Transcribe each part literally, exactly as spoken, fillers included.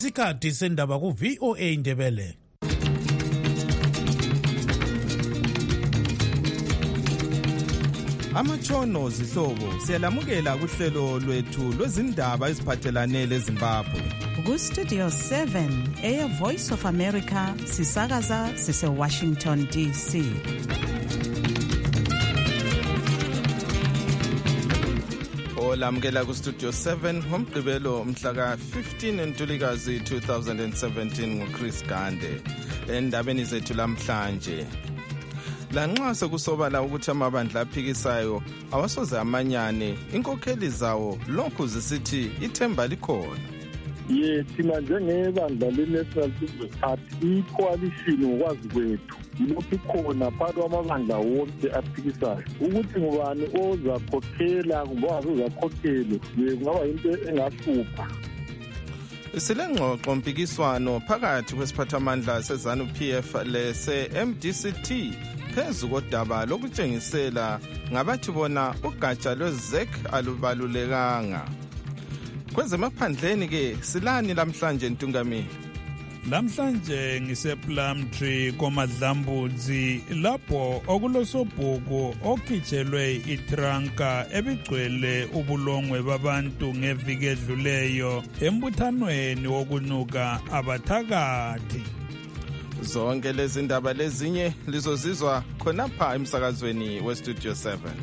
Isikhathi sendaba ku V O A Ndebele. Amatshono zihlobo siyalamukela kuhlelo lwethu lwezindaba eziphathelane leZimbabwe. Ku Studio seven eya Voice of America sisakaza sise Washington D C. Olamukela ku Studio seven ngomgqibelo mhla ka fifteen Ntulikazi two thousand seventeen nguChris Gande. Endabeni zethu lamhlanje, lanxa sekusobala ukuthi amabandla aphikisayo awasoze amanyane, inkokheli zawo lokhu zisithi ithemba likhona. Ye thina njengebandla le-National People's Party i-coalition ngokwazi kwethu ilokhu ikhona phakathi kwamabandla wonke aphikisayo. Ukuthi ngubani ozakhokhela kumbe ozakhokhele kungaba into engahlupha. Silengxoxo mpikiswano phakathi kwesiphathamandla seZANU P F lese-M D C T phezu kodaba lokutshengisela ngabathi bona ugatsha lwe-Z E C alubalulekanga. Kwezemaphandleni ke silani lamhlanje Ntungamini? Lamhlanje ngise Plumtree koMadlambudzi lapho okulosobhuku okhijelwe itranka ebigcwele ubulongwe babantu ngeviki edluleyo embuthanweni wokunuka abathakathi. Zonke lezi ndaba lezinye lizozizwa khonapha emsakazweni we Studio seven.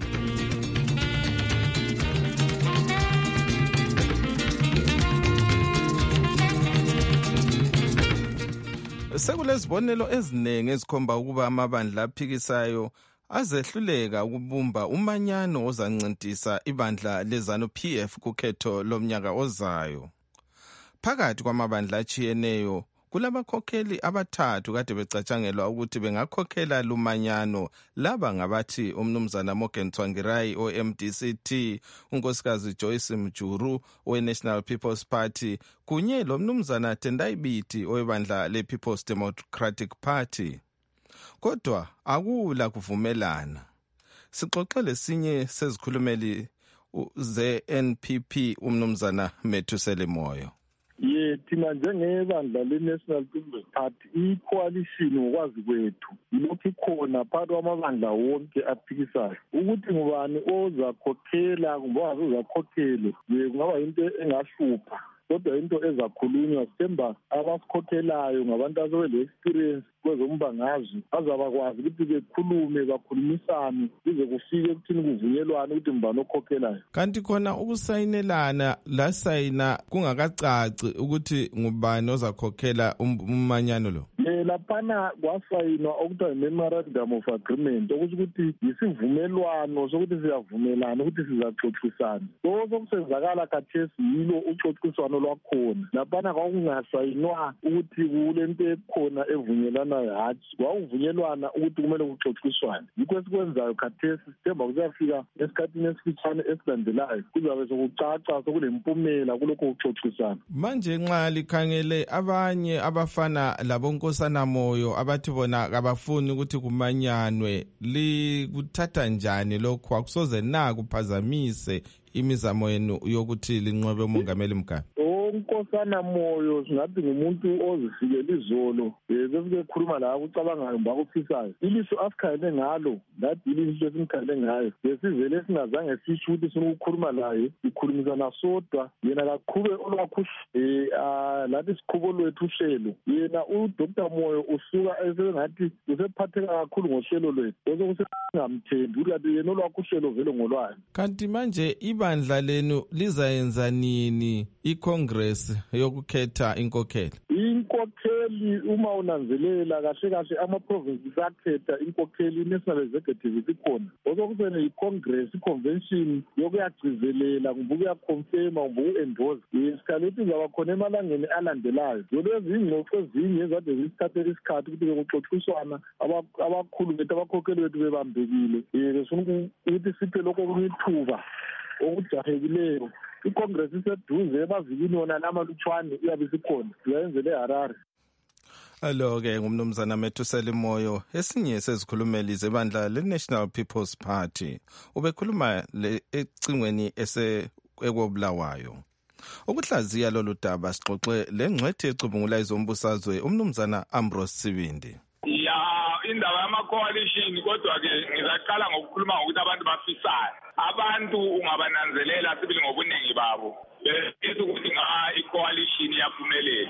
Sekulezibonelo eziningi ezikhomba ukuba amabandla aphikisayo azehluleka ukubumba umanyano ozancintisa ibandla leZANU P F kukhetho lomnyaka ozayo. Phakathi kwamabandla achiyeneyo kulabakhokheli abathathu kade becatshangelwa ukuthi bengakhokhela lumanyano, laba ngabathi umnumzana Morgan Tsvangirai o-M D C T, unkosikazi Joyce Mjuru we-National People's Party kunye lomnumzana Tendai Biti owebandla le-People's Democratic Party. Kodwa akula kuvumelana. Sixoxe lesinye sezikhulumeli ze-N P P umnumzana Methusele Moyo. Ye thina njengebandla le-National People's Party i-coalition ngokwazi kwethu ilokhu ikhona phakathi kwamabandla wonke aphikisayo. Ukuthi ngubani ozakhokhela kumbe ozakhokhele kungaba into engahlupha. Kodwa into ezakhulunywa sithemba abasikhokhelayo ngabantu asebele-experience kwezombangazwe azabakwazi ukuthi bekhulume bakhulumisane kuze kufike ekuthini kuvunyelwane ukuthi mbani okhokhelayo. Kanti khona ukusayinelana la sayina kungakacaci ukuthi ngubani ozakhokhela umanyano lo. Eh laphana kwasayinwa okuthiwa i-memorandum of agreement okusho ukuthi isivumelwano sokuthi siyavumelana ukuthi sizaxoxisana. So sokusenzakala khathesi yilo uxoxiswano lwakhona. Laphana kwakungasayinwa ukuthi kulento ekhona evunyelana hatshi kwawuvunyelwana ukuthi kumele kuxoxiswane. Yikho esikwenzayo khathesi sithemba kuzafika esikhathini esifitshane esilandelayo kuzabe sokucaca sokulempumela kulokho kuxoxisana. Manje nxa likhangele abanye abafana labonkosana Moyo abathi bona abafuni ukuthi kumanyanwe, likuthatha njani lokho? Akusoze na kuphazamise imizamo yenu yokuthi linqobe umongameli Mugabe? Unkosana Moyo singathi ngumuntu ozifikela izolo bese khuluma la ukucabangayo mbakufisayo. Iliso asikhayele ngalo lathi iliso esimkhayele ngayo besivele singazange sisho ukuthi sinokukhuluma laye ikhulumisana sodwa yena kaqhube olwakho eh lathi siqhubo lwethu uhlelo. Yena uDr Moyo usuka esengathi usephatheka kakhulu ngohlelo lwethu bese kusengamthembi ukuthi yena olwakho uhlelo vele ngolwayo. Kanti manje ibandla lenu lizayenza nini iCongress yokukhetha inkokheli? Inkokheli uma unanzelela kahle kahle ama-provinces akhetha inkokheli i-national executive ikhona. Osokusene i-Congress i-convention yokuyagcizelela kumbe ukuyaconfirma kumbe uku-endorse. Isikhathi izaba khona emalangeni alandelayo. Lezi ingxoxo ezinye ezade zisithathela isikhathi ukuthi bekuxoxiswana abakhulu bethu abakhokheli bethu bebambekile. Besifuna ukuthi siphe lokho okunithuba okujahekileyo. iCongress iseduze emavikini wona namalutshwane iyabe sikhona siyenzele eHarare. Alo ke ngumnumzana Methusele Moyo, esinye sezikhulumeli zebandla le-National People's Party. Ubekhuluma ecingweni ese ekobulawayo. Ukuhlaziya lolu daba sixoxe lengcwethi ecubungula izombusazwe umnumzana Ambrose Sibindi. Ya indaba yama-coalition kodwa-ke ngizaqala ngokukhuluma ngokuthi abantu bafisayo. Abantu ungabananzelela sibili ngobuningi babo. Bese ukuthi i-coalition iyaphumelela.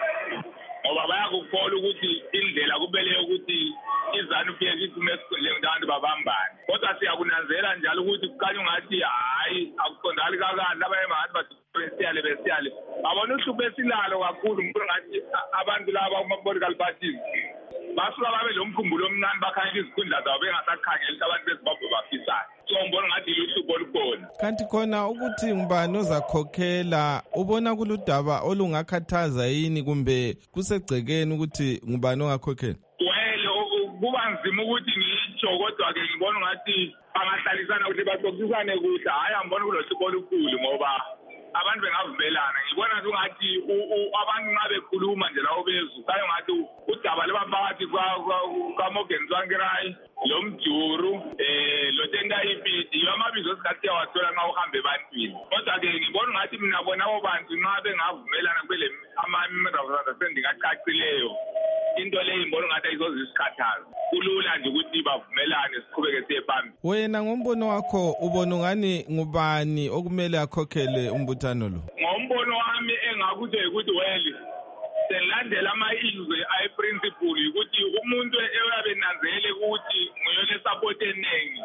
Ngoba bayakukholwa ukuthi indlela kumele ukuthi izanu P F iphume esikhundleni abantu babambane. Kodwa siyakunanzela njalo ukuthi kukhanya ungathi hayi akuqondakali kakandla abanye bangathi basiyale besiyale. Abona uhlupho esilalo kakhulu ngibona ngathi abantu laba kuma-political parties basuka babe lo mkhumbulo omncane bakhangela izikhundla zabo bengasakhangeli abantu beZimbabwe bafisayo. So ngibona ngathi luhlupho olukhona. Kanti khona ukuthi ngubani ozakhokhela ubona kuludaba olungakhathaza yini kumbe kusegcekeni ukuthi ngubani ongakhokhela? Well kuba nzima ukuthi ngitsho kodwa-ke ngibona ngathi bangahlalisana ukuthi baxoxisane kuhle. Hhayi angibona kulohlupho olukhulu ngoba abantu bengavumelana. Ngibona ngathi abantu nxa bekhuluma nje lawo bezwe kayo ngathi udaba lebaphakathi kaMorgan Tsvangirai lo Mjuru eh lo Tendayipiti amabizo esikhathi yawathola nxa uhambe ebantwini. Kodwa-ke ngibona ngathi mina bona abo bantu nxa bengavumelana kubele ama-member of understanding acacileyo into leyo ngibona ngathi ayizoze isikhathaza. Kulula nje ukuthi bavumelane siqhubeke siye phambili. Wena ngombono wakho ubona ngani ngubani okumele akhokhele umbuthano lo? Ngombono wami engakuthi ukuthi weli selandela ama-izwe ayi-principle ukuthi umuntu eyabe nanzele ukuthi nguyona support eningi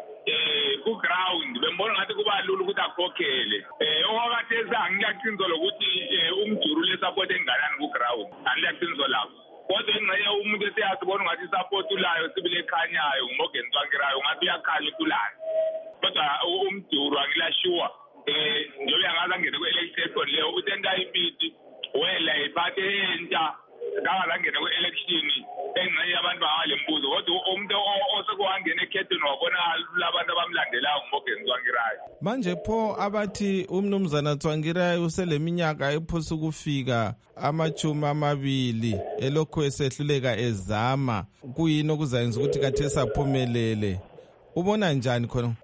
eh ku-ground bembona ngathi kuba lula ukuthi akhokhele. Eh okwakhathesi angiyaqiniso lokuthi umjuru le-support enganani ku-ground angiyaqiniso lapho. Kodwa ingxenye umuntu esiyasibona ngathi support ulayo sibile ekhanyayo nguMorgan Tsvangirai ngathi uyakhanya ukulayo. Kodwa umjuru angilashiwa eh njobe angaza ngene ku-election leyo uTendayipiti wela iphathe entsha ngangazangena ku-election engxenye yabantu bangale mbuzo kodwa umuntu osekuwangena ekhetheni wabona labantu abamlandelayo nguMorgan Tsvangirai. Manje pho abathi umnumzana Tsvangirai useleminyaka ephosa ukufika amachumi amabili elokhu esehluleka ezama kuyini okuzayenza ukuthi kathe saphumelele ubona njani khona?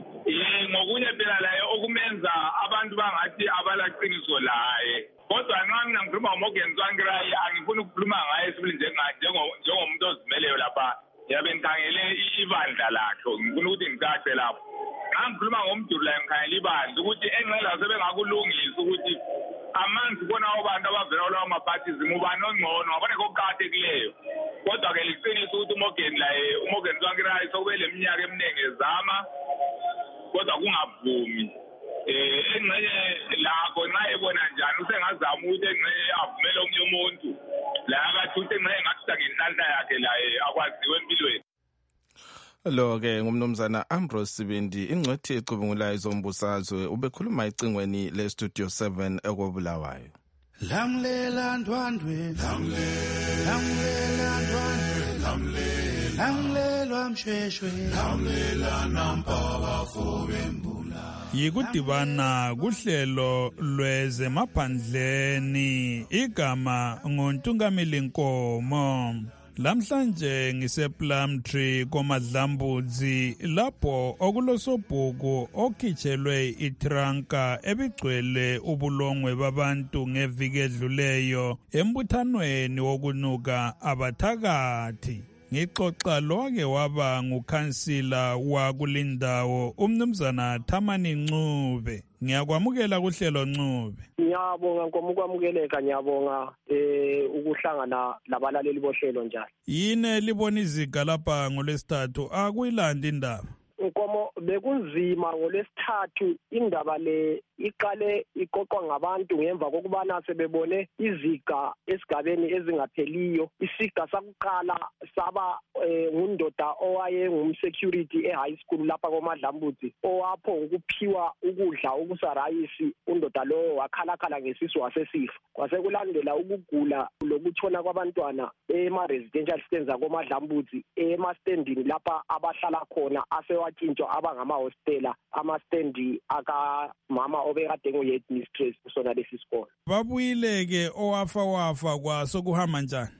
Eh ngokunye phela laye okumenza abantu bangathi abalaqiniso laye. Kodwa nxa mina ngikhuluma ngoMorgan Tsvangirai angifuni ukukhuluma ngaye sibili njengomuntu ozimeleyo lapha yabe ngikhangele ibandla lakhe ngifuna ukuthi ngicace lapho. Nxa ngikhuluma ngomjuru la ngikhangela ibandla ukuthi engqela sebengakulungisa ukuthi amanzi bona abantu abavela kulawo ma-parties ngubani ongcono ngabona kokuqakathekileyo. Kodwa-ke liqiniso ukuthi uMorgan laye uMorgan Tsvangirai sokube le minyaka eminingi ezama kodwa kungavumi. Eh engxenye lakho nxa ebona njani usengazama ukuthi engxenye avumele omunye umuntu la akathi ukuthi engxenye ngathutha ngenhlanhla yakhe laye akwaziwe empilweni. Lo-ke ngumnumzana Ambrose Sibindi ingcwethi ecubungulayo izombusazwe ubekhuluma ecingweni le-Studio seven ekobulawayo. Lamlela ndwandwe lamlela ndwandwe lamlelwa mshweshwe lamlela nampaba fobembula. Yikudibana kuhlelo lwezemaphandleni igama ngoNtungamili Nkomo. Lamhlanje ngisePlumtree koMadlambudzi lapho okulosobhuku okhitshelwe itranka ebigcwele ubulongwe babantu ngeviki edluleyo embuthanweni wokunuka abathakathi. Ngixoxa loke waba ngukhansila wakulindawo umnumzana Thamani Ncube. Ngiyakwamukela kuhlelo Ncube. Ngiyabonga ngomukwamukeleka ngiyabonga eh ukuhlangana labalaleli bohlelo njalo. Yini libona iziga lapha ngolesithathu akuyilandi indaba? Nkomo bekunzima ngolesithathu indaba le iqale iqoqwa ngabantu ngemva kokubana sebebone iziga esigabeni ezingapheliyo. Isiga sakuqala saba ngundoda owaye ngumsecurity e-high school lapha koMadlambudzi owapho ukuphiwa ukudla okusarayisi undoda lo wakhalakhala ngesisu wasesifa. Kwasekulandela ukugula lokutshona kwabantwana ema-residential stands akoMadlambudzi ema-standini lapha abahlala khona asewatshintshwa abangamahostela ama-standi akamama obekade nguhead mistress kusona lesi sikolo. Babuyile ke owafa wafa kwaso kuhamba njani?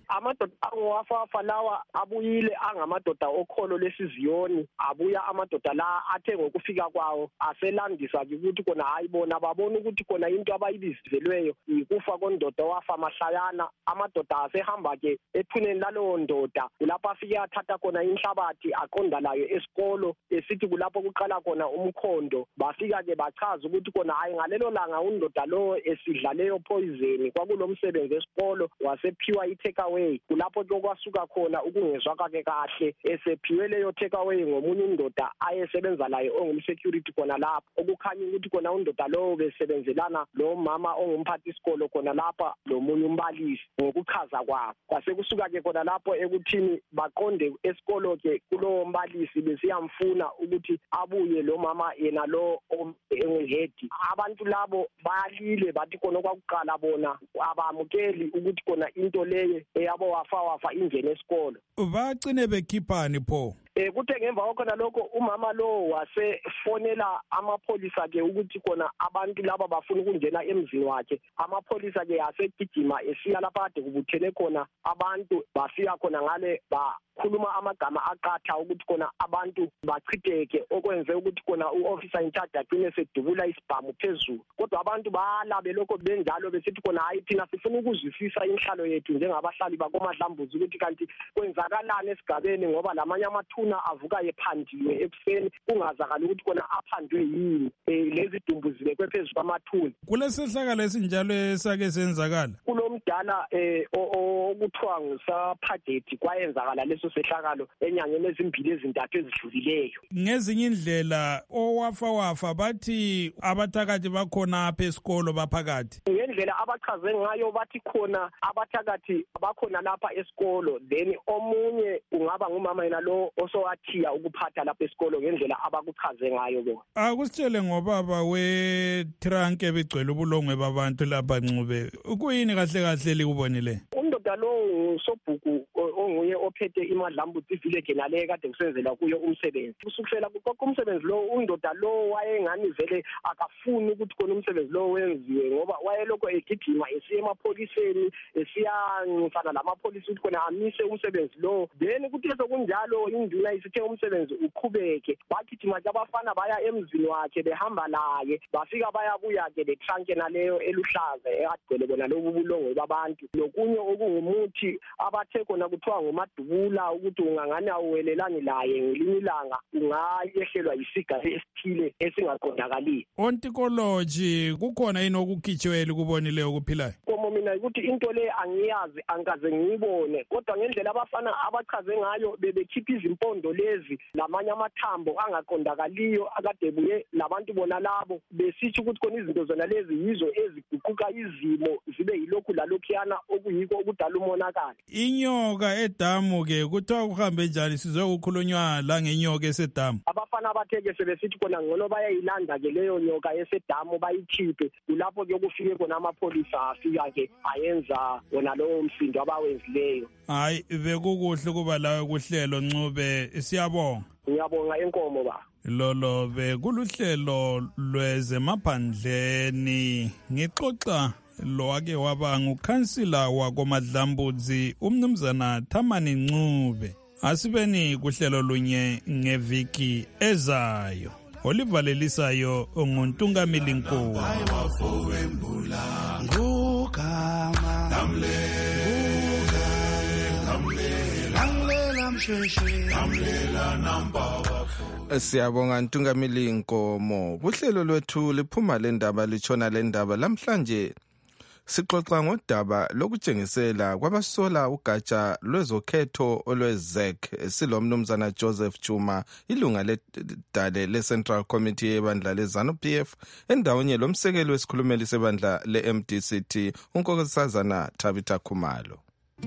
amadoda angowafafa lawa abuyile angamadoda okholo lesiziyoni, abuya amadoda la athe ngokufika kwawo aselandisa ukuthi kona hayibona babona ukuthi kona into abayibizelweyo ikufa kondoda wafa mahlayana. Amadoda asehamba ke ethuneni lalowo ndoda, kulapho afike athatha khona inhlabathi aqonda layo esikolo, esithi kulapho kuqala khona umkhondo. Bafika ke bachaza ukuthi kona hayi ngalelo langa undoda lo esidla leyo poison kwakulomsebenzi esikolo wasephiwa i-take away. Kulapho ke kwasuka khona ukungezwa kwakhe kahle, esephiwe leyo take away ngomunye undoda ayesebenza laye ongumsecurity khona lapho, okukhanya ukuthi kona undoda lo besebenzelana lo mama ongumphathi isikolo khona lapha lomunye umbalisi ngokuchaza kwabo. Kwase kusuka ke khona lapho ekuthini baqonde esikolo ke kulowo mbalisi besiyamfuna ukuthi abuye lo mama yena lo engehedi. Abantu labo bayalile bathi khona kwakuqala bona abamukeli ukuthi kona into leye eyabo wafa wafa ingene esikolo. Bacine bekhiphani pho? Eh kuthe ngemva kokhona lokho umama lo wasefonela amapholisa ke ukuthi kona abantu laba bafuna ukungena emzini wakhe. Amapholisa ke asegijima esiya lapha ade kubuthene khona abantu, bafika khona ngale bakhuluma amagama aqatha ukuthi kona abantu bachitheke, okwenze ukuthi kona uofficer in charge agcine sedubula isibhamu phezulu. Kodwa abantu balabe lokho benjalo besithi kona hayi thina sifuna ukuzwisisa inhlalo yethu njengabahlali bakoMadlambuzi ukuthi kanti kwenzakalani esigabeni, ngoba lamanye amathuna avuka ephandiwe ekuseni kungazakala ukuthi kona aphandwe yini. Lezi dumbu zibekwe phezulu kwamathuna. Kulesehlakalo esinjalo esake senzakala kulomdala eh okuthiwa nguSaphadethi kwayenzakala leso sehlakalo enyangeni ezimbili ezintathu ezidlulileyo. Ngezinye indlela owafa wafa bathi abathakathi bakhona apha esikolo baphakathi. Ngendlela abachaze ngayo bathi khona abathakathi bakhona lapha esikolo, then omunye ungaba ngumama yena lo osowathiya ukuphatha lapha esikolo ngendlela abakuchaze ngayo bona. Akusitshele ngobaba we-trunk ebigcwele ubulongwe babantu lapha Ncube, kuyini kahle kahle likubonile? Undoda lo uSobhuku onguye ophethe iMadlambuzi village nale kade kusenzela kuyo umsebenzi. Kusukela konke umsebenzi lo undoda lo wayengani vele akafuni ukuthi kona umsebenzi lo wenziwe, ngoba wayelokho egijima esiya emapholiseni esiyancana lamapholisi ukuthi kona amise umsebenzi lo. Then kuthi sokunjalo induna isithe umsebenzi uqhubeke, bagijima abafana baya emzini wakhe behamba laye, bafika bayabuya ke le trunk naleyo eluhlaza egcwele bona lobu bulongwe babantu. Lokunye okungumuthi abathe kona kuthiwa ngumadubula ukuthi ungangani awuwelelani laye ngelinye ilanga ungayehlelwa yisiga esithile esingaqondakali. Ontikology kukhona yini okukhitshwele kubonile okuphilayo? Komo mina ukuthi into le angiyazi, angaze ngiyibone, kodwa ngendlela abafana abachaze ngayo bebekhipha izimpondo lezi lamanye amathambo angaqondakaliyo akade buye labantu bona labo besithi ukuthi khona izinto zona lezi yizo eziguquka izimo zibe yilokhu lalokhuyana okuyiko okudala umonakalo. Inyoka edamu ke kuthiwa kuhambe njani? Sizwe ukukhulunywa la ngenyoka esedamu. Abafana abatheke sebesithi khona ngcono bayayilanda ke leyo nyoka esedamu bayikhiphe. Kulapho ke kufike khona amapholisa afika ke ayenza wona lowo msindo abawenzileyo. Hayi bekukuhle kuba lawe kuhlelo Ncube, siyabonga. Ngiyabonga enkomo ba. Lolo bekuluhlelo lwezemaphandleni, ngixoxa lo wake waba ngukhansila wakoMadlambuzi umnumzana Thamani Ncube. Asibeni kuhlelo lunye ngeviki ezayo. Olivalelisayo onguntungamili Nkomo. Ngugama Siyabonga Ntungamili Nkomo. Kuhlelo lwethu liphuma le ndaba litshona le ndaba lamhlanje sixoxa ngodaba lokutshengisela kwabasola ugatsha lwezokhetho olwezek silomnumzana Joseph Chuma, ilunga ledale le-Central Committee yebandla le-ZANU-P F, endawonye lomsekeli wesikhulumeli sebandla le-M D C T unkosazana Tabitha Khumalo.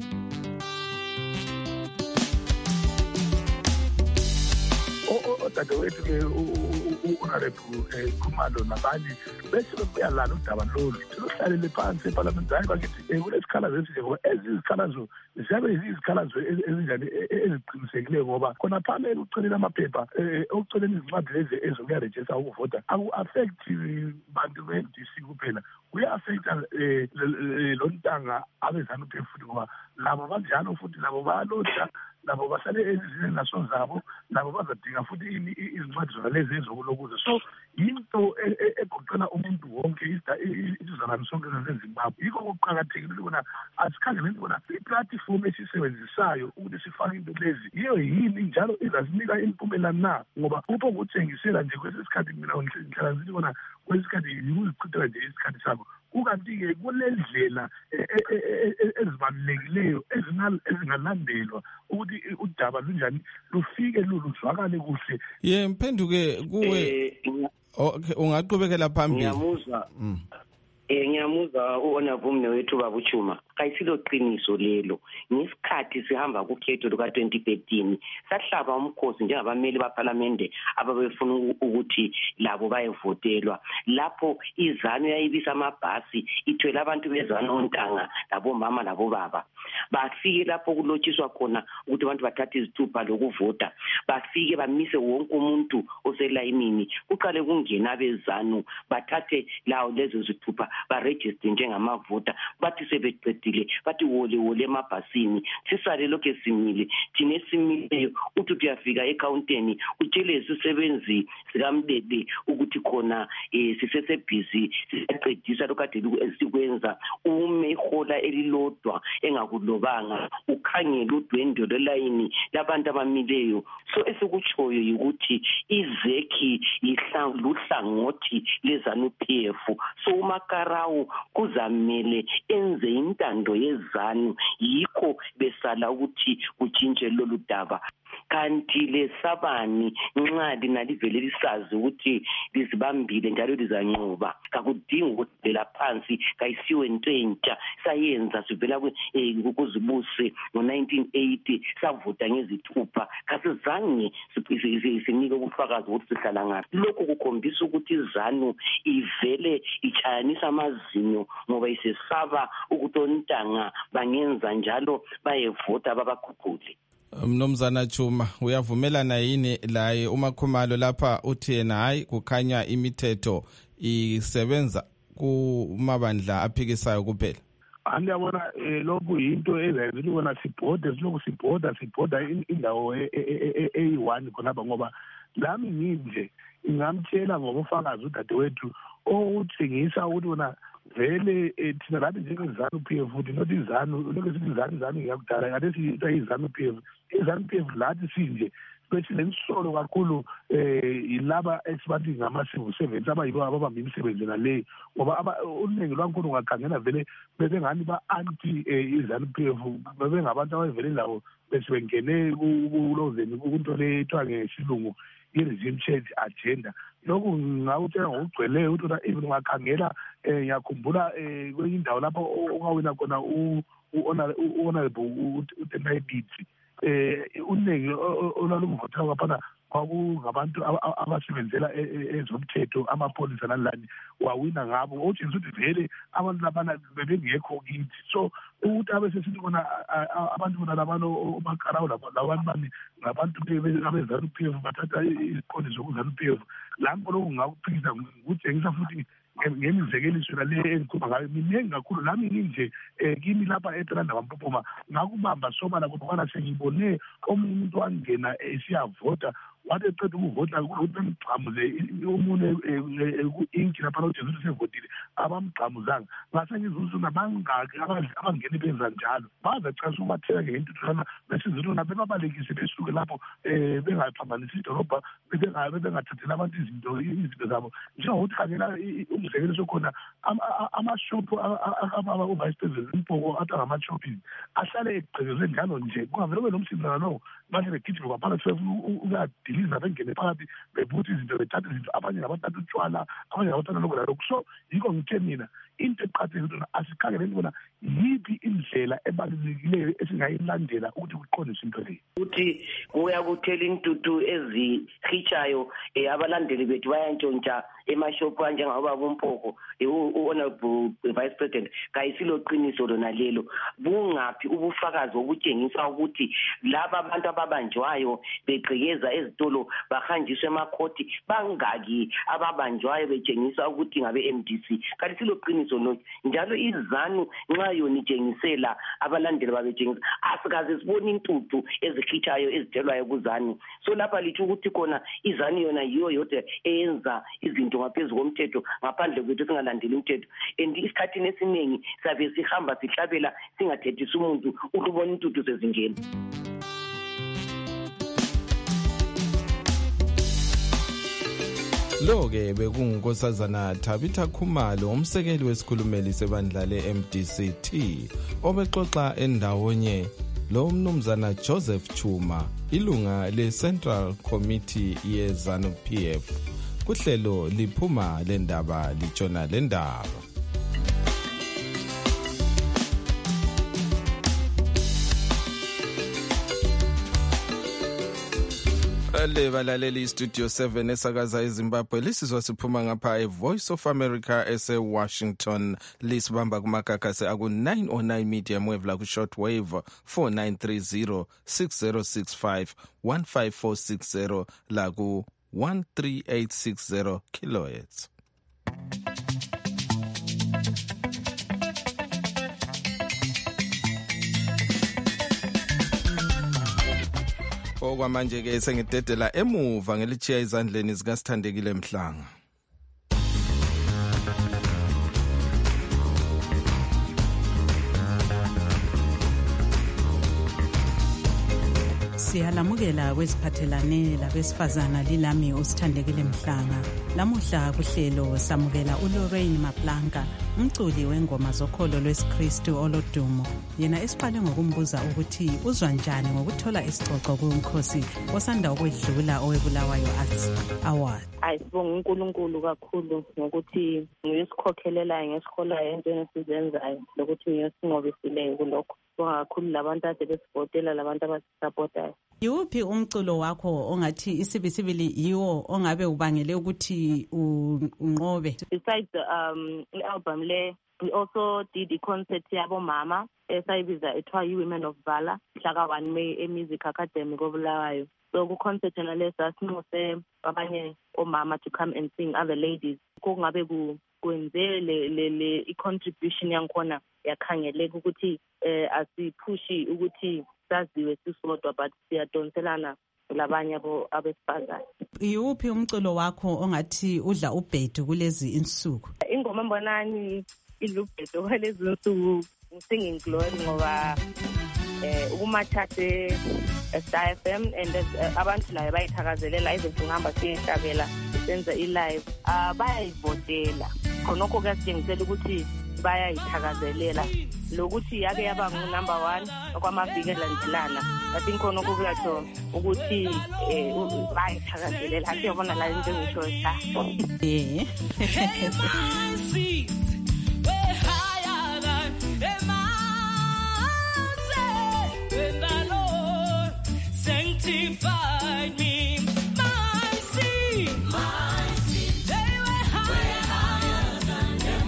Dadewethu ke uhonorable Khumalo nabanye bese beyalala udaba lolu silohlalele phansi eParliament hayi bakithi kulesikhalazo esinje ngoba ezizikhalazo ziyabe yizikhalazo ezinjani eziqinisekileyo ngoba khona phambili uceleni amaphepha okuceleni izincwadi lezi ezokuya register ukuvota aku-affect bantu be-M D C kuphela kuya-affecta um lo ntanga abe-ZANU-P F futhi ngoba labo banjalo futhi labo bayaloda labo bahlale ezizini naso zabo labo bazadinga futhi izincwadi zona lezi ezokulokuza. So yinto egoqela umuntu wonke isizalwane sonke saseZimbabwe. Yikho kuqakathekile ukubona asikhangele ukubona iplatform esisebenzisayo ukuthi sifake into lezi yiyo yini njalo izasinika impumela na, ngoba kupho ukuthengisela nje kwesisikhathi mina ngihlala ngithi bona kwesikhathi yikuzichithela nje isikhathi sakho. Kukanti-ke kunendlela ezibalulekileyo ezingalandelwa ukuthi udaba lunjani lufike luzwakale kuhle. Ye mphenduke kuwe okay, ungaqhubekela phambili. Ngiyamuzwa eh ngiyamuzwa uOnavumne wethu babuchuma. Kayisilo qiniso lelo. Ngesikhathi sihamba kukhetho luka twenty thirteen sahlaba umkhosi njengabameli baParliament ababefuna ukuthi labo bayevotelwa. Lapho iZANU yayibisa amabhasi ithwele abantu beZANU ontanga labo mama labo baba. Bafike lapho kulotshiswa khona ukuthi abantu bathathe izithupha lokuvota. Bafike bamise wonke umuntu oselayinini. Kuqale kungena beZANU bathathe lawo lezo zithupha ba register njengamavota. Bathi sebeqedile bathi wole wole emabhasini sisale lokho simile thina esimileyo uthi uyafika ecounty utshele isisebenzi sikamdede ukuthi khona eh sisese busy siyaqedisa lokade esikwenza ume ihola elilodwa engakulobanga ukhangela udwendwe lelayini labantu abamileyo. So esikutshoyo ukuthi izeki ihlangothi leZANU-P F. So uMakarawu kuzamele enze intando yeZANU yikho besala ukuthi kutshintshe lolu daba. Kanti lesabani nxa linalivele lisazi ukuthi lizibambile njalo lizanqoba kakudingi ukuthi la phansi kayisiwe into entsha sayenza sivela kuzibuse ngo nineteen eighty savuta ngezithupha kasizange sinike ubufakazi ukuthi sihlala ngaphi. Lokho kukhombisa ukuthi iZANU ivele ichayanisa amazinyo ngoba isesaba ukuthi ontanga bangenza njalo bayevota babakhuphule. Mnomzana Chuma, uyavumelana yini laye uMakhumalo lapha uthi yena hayi kukhanya imithetho isebenza kumabandla aphikisayo kuphela? Andiyabona lokhu yinto ezenza ukuthi bona sibhode silokhu sibhoda sibhoda indawo eyi-one khonapha ngoba lami nginje ingamtshela ngobufakazi udadewethu okuthengisa ukuthi bona vele thina lathi njenge-ZANU-P F futhi not iZANU lokhu sithi iZANU iZANU ngiyakudala kade siyitwa iZANU-P F. iZANU-P F lathi sinje besinesisolo kakhulu eh ilaba esibathi ngama-civil servants abayibo ababamba imisebenzi naleyo ngoba uningi lwankulu ungakhangela vele bebengani ba-anti iZANU-P F bebengabantu abavele lawo besibengene kulozeni kunto le ethiwa ngesilungu i-regime change agenda. Lokhu ngawutshela ngokugcweleyo ukuthi even ungakhangela um ngiyakhumbula um kwenye indawo lapho ongawina khona u-honorable uTendai Biti um uningi olwalumvotha ngaphana kwakungabantu abasebenzela ezomthetho amapholisa nalani wawina ngabo otshengisa ukuthi vele abantu labana bebengekho kithi. So ukuthi abe sesithi khona abantu bona labano uMakarawu labantu bani ngabantu abeZANU-P F bathatha iziqondo zokuZANU-P F. Lapho lokhu ngakuphikisa ngutshengisa futhi ngemizekeliso le engikhuluma ngayo minengi kakhulu nami nginje kimi lapha eTranda kwaMpopoma ngakubamba sobala kodwa sengibone omunye umuntu wangena esiyavota wathi eqeda ukuvota ukuthi bemgxamuze omunye ku-inki lapha nojesu sevotile abamgxamuzanga ngase ngizuza nabangaki abangene benza njalo bazacasa ubathela ngentuthana besizilona bebabalekise besuke lapho um bengaphambanisi idolobha bebengathathela abantu izinto izinto zabo njengokuthi khangela umzekeliso khona amashophu aba-vice president impoko athi angama-shopping ahlale egqekezwe njalo nje kungavele kube nomsindana lowo bahle begijime kwaphakathi ukuyadiliza bengene phakathi bebutha izinto bethatha izinto abanye ngabathatha utshwala abanye ngabathatha lokho lalokhu. So yikho ngithe mina into eqakathekile ukuthi asikhangele bona yiphi indlela ebalulekileyo esingayilandela ukuthi kuqondiswe into leyo. Ukuthi uyakuthela intutu ezihitshayo abalandeli bethu bayantshontsha emashophu anjengaba bumpoko u-honorable vice president kayisilo qiniso lona lelo. Bungaphi ubufakazi obutshengisa ukuthi laba abantu ababanjwayo begqekeza ezitolo bahanjiswe emakhoti bangaki ababanjwayo betshengisa ukuthi ngabe M D C kayisilo qiniso izono njalo izanu nxa yona itshengisela abalandeli babetshengisa asikaze sibone intuthu ezikhitshayo ezitshelwayo kuzani. So lapha lithu ukuthi khona izanu yona yiyo yodwa eyenza izinto ngaphezu komthetho ngaphandle kwethu singalandeli umthetho. And isikhathini esiningi sabe sihamba sihlabela singathethisa umuntu ukubona intuthu sezingena. Lo-ke bekungunkosazana Tabitha Khumalo, umsekeli wesikhulumeli sebandla le-M D C T, obexoxa endawonye lo mnumzana Joseph Chuma, ilunga le-Central Committee ye-ZANU P F. Kuhlelo liphuma lendaba litshona lendaba. Le balaleli Studio seven esakaza eZimbabwe lisizwa siphuma ngapha eVoice of America ese Washington, lisibamba kumakakase aku nine oh nine medium wave la ku short wave four nine three zero six zero six five one five four six zero la ku one three eight six zero kilohertz. Okwamanje ke sengidedela emuva ngelichiya izandleni zikaSithandekile Mhlanga. Siyalamukela kweziphathelane labesifazana lilami uSithandekile Mhlanga. Lamuhla kuhlelo samukela uLorraine Maplanka, umculi wengoma zokholo lwesiKristu olodumo. Yena esiqale ngokumbuza ukuthi uzwa njani ngokuthola isicoco kuMkhosi osanda ukwedlula owebulawayo Arts Award. Ayisibonga uNkulunkulu kakhulu ngokuthi ngiyisikhokhelelayo ngesiholayo into esizenzayo lokuthi ngiyosinqobisileyo kulokho. Kakhulu labantu ade besipotela labantu abasisapotayo. Yuphi umculo wakho ongathi isibisibili yiwo ongabe ubangele ukuthi unqobe? Besides um album le, we also did a concert yabo mama esayibiza ethiwa Women of Valor mhla one May eMusic Academy koBulawayo. So ku concert na lesa sinose abanye omama to come and sing, other ladies. Kungabe ku kwenzele le le i-contribution yankhona yakhangeleka ukuthi eh asiphushi ukuthi saziwe sisodwa but siyadonselana labanye abo abesifazane. Yuphi umculo wakho ongathi udla ubhedu kulezi insuku? Ingoma mbonani ilubhedu kulezi insuku Singing Glory ngoba eh ukumathathe Star F M and abantu layo bayithakazelela ize singihamba siyehlabela senza i-live ah bayayivotela khonokho kuyasitshengisela ukuthi bayayithakazelela lokuthi yake yaba ngu-number one okwamaviki elandelana. I think khonokho kuyatsho ukuthi bayayithakazelela asiyabona la into engisho sa eh sanctified me, my sin, my sin. They were higher than the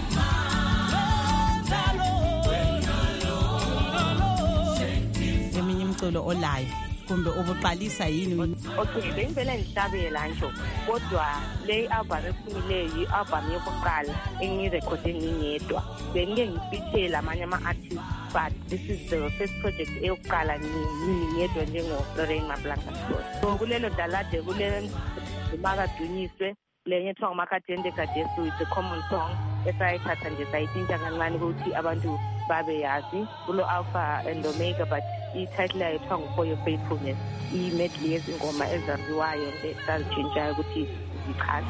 mountain. Eminye umculo olayo kumbe ubuqalisa yini? Okay, bengivele ngihlabela nje kodwa le album ephumileyo i-album yokuqala engirekhode ngingedwa. Bengike ngifeature amanye ama-artists but this is the first project eyokuqala ngingedwa njengo Lorraine Maplanka. So kulelo dalade kule Makadunyiswe lenye ethiwa nguMakadende Kadesu, it's a common song esayithatha nje sayitshintsha kancane ukuthi abantu babe yazi kulo Alpha and Omega, but i-title yayo ethiwa ngu-For Your Faithfulness, i-medley yezingoma ezaziwayo nje sazitshintshayo ukuthi zichaze.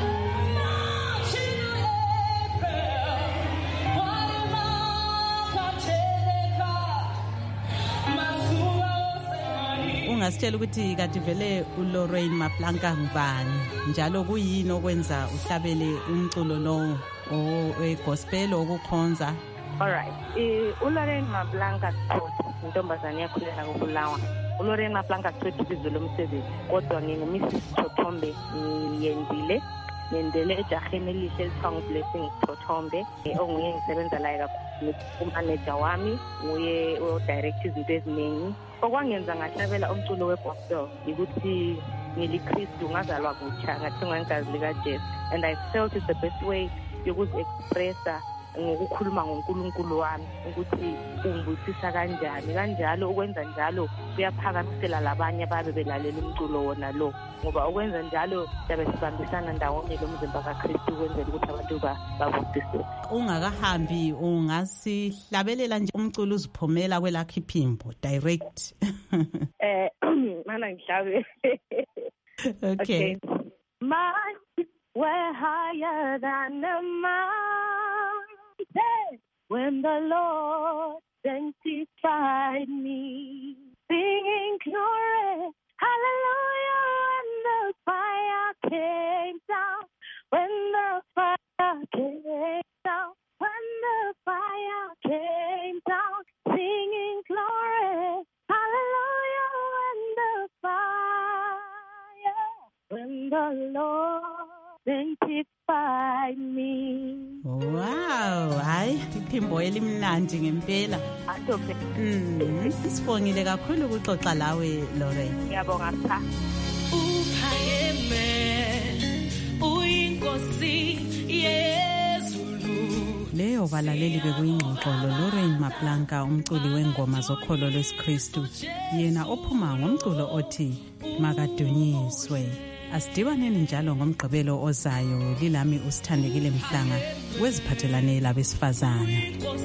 Ungasitshela ukuthi kanti vele uLorraine Maplanka ngubani njalo kuyini okwenza uhlabele umculo lo owegospel okukhonza? Alright, eh uLorraine Maplanka intombazane yakhulela koBulawayo. uLorraine Maplanka sithi ibizo lomsebenzi kodwa nginguMissus Thothombe, ngiyendile ngendele ejaheni elihle elithiwa nguBlessing Thothombe onguye ngisebenza la kakhulu kumanager wami, nguye odirect izinto eziningi. Okwangenza ngahlabela umculo wegospel ukuthi ngiliKristu ngazalwa kutsha ngathengwa igazi likaJesu, and I felt it's the best way yokuzi-expressa ngokukhuluma ngoNkulunkulu wami ukuthi ungibusisa kanjani. Kanjalo ukwenza njalo kuyaphakamisela labanye babe belalela umculo wona lo, ngoba ukwenza njalo siyabe sibambisana ndawonye lo mzimba kaKristu ukwenzela ukuthi abantu babusiswe. Ungakahambi ungasihlabelela nje umculo uziphumela kwelakhe iphimbo direct. Eh mana ngihlabe. Okay. My we're higher than the mountain when the Lord sanctified me, singing glory, hallelujah, when the fire came down, when the fire came down, when the fire came down, singing glory, hallelujah, when the fire, when the Lord sanctify me. Wow, hayi iphimbo elimnandi ngempela. Atophe. Mm, sibongile kakhulu ukuxoxa lawe Lorraine. Ngiyabonga cha. Uphakeme uyinkosi yezulu. Leyo balaleli bekuyingxoxo Lorraine Maplanka, umculi wengoma zokholo lwesikristu, yena ophuma ngomculo othi Makadunyiswe. Asidibaneni njalo ngomgqibelo ozayo. Lilami uSithandekile Mhlanga weziphathelane labesifazana.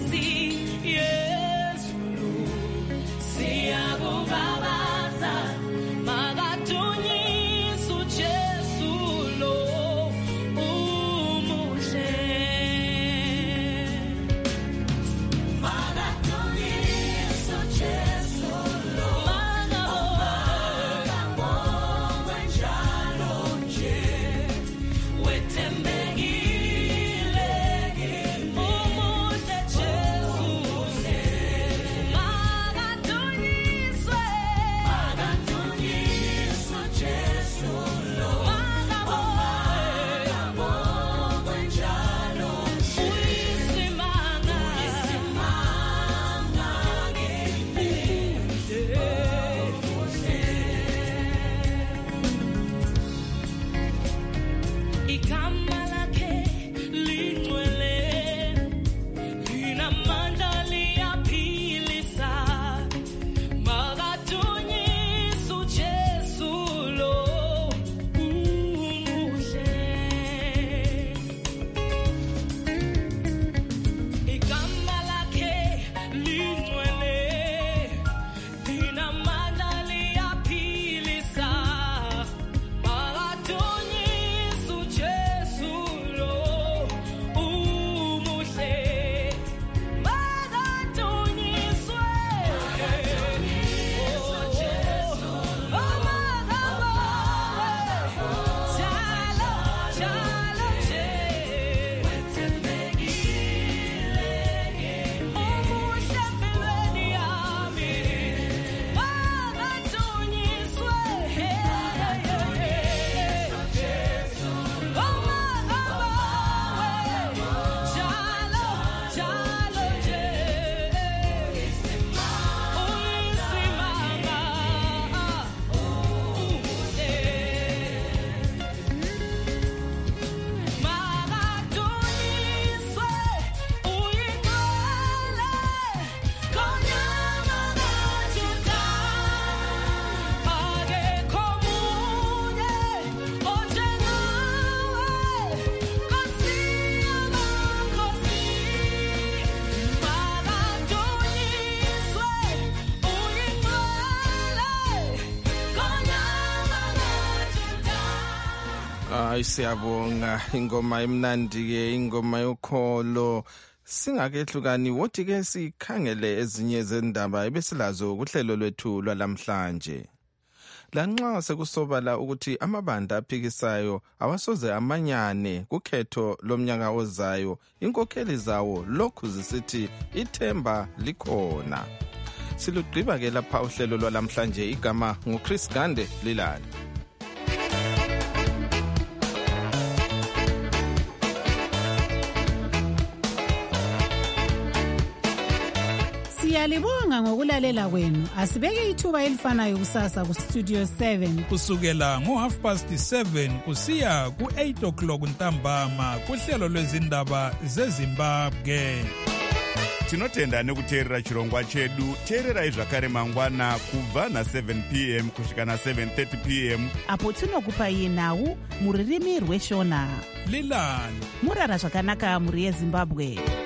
Hayi siyabonga, ingoma emnandi ke, ingoma yokholo. Singakehlukani wothi ke sikhangele ezinye zendaba ebesilazo kuhlelo lwethu lwalamhlanje. Lanxa sekusobala ukuthi amabandla aphikisayo awasoze amanyane kukhetho lomnyaka ozayo, inkokheli zawo lokhu zisithi ithemba likhona. Silugqiba ke lapha uhlelo lwalamhlanje. Igama nguChris Gande Lilala. Siyalibonga ngokulalela kwenu. Asibeke ithuba elifanayo kusasa ku Studio seven kusukela ngo half past seven kusiya ku eight o'clock ntambama kuhlelo lwezindaba zeZimbabwe. Tinotenda nekuteerera chirongwa chedu. Teererai zvakare mangwana kubva na seven p m kusvika na seven thirty p m apo tinokupai nhau muririmi rweshona. Lilani murara zvakanaka muri yeZimbabwe.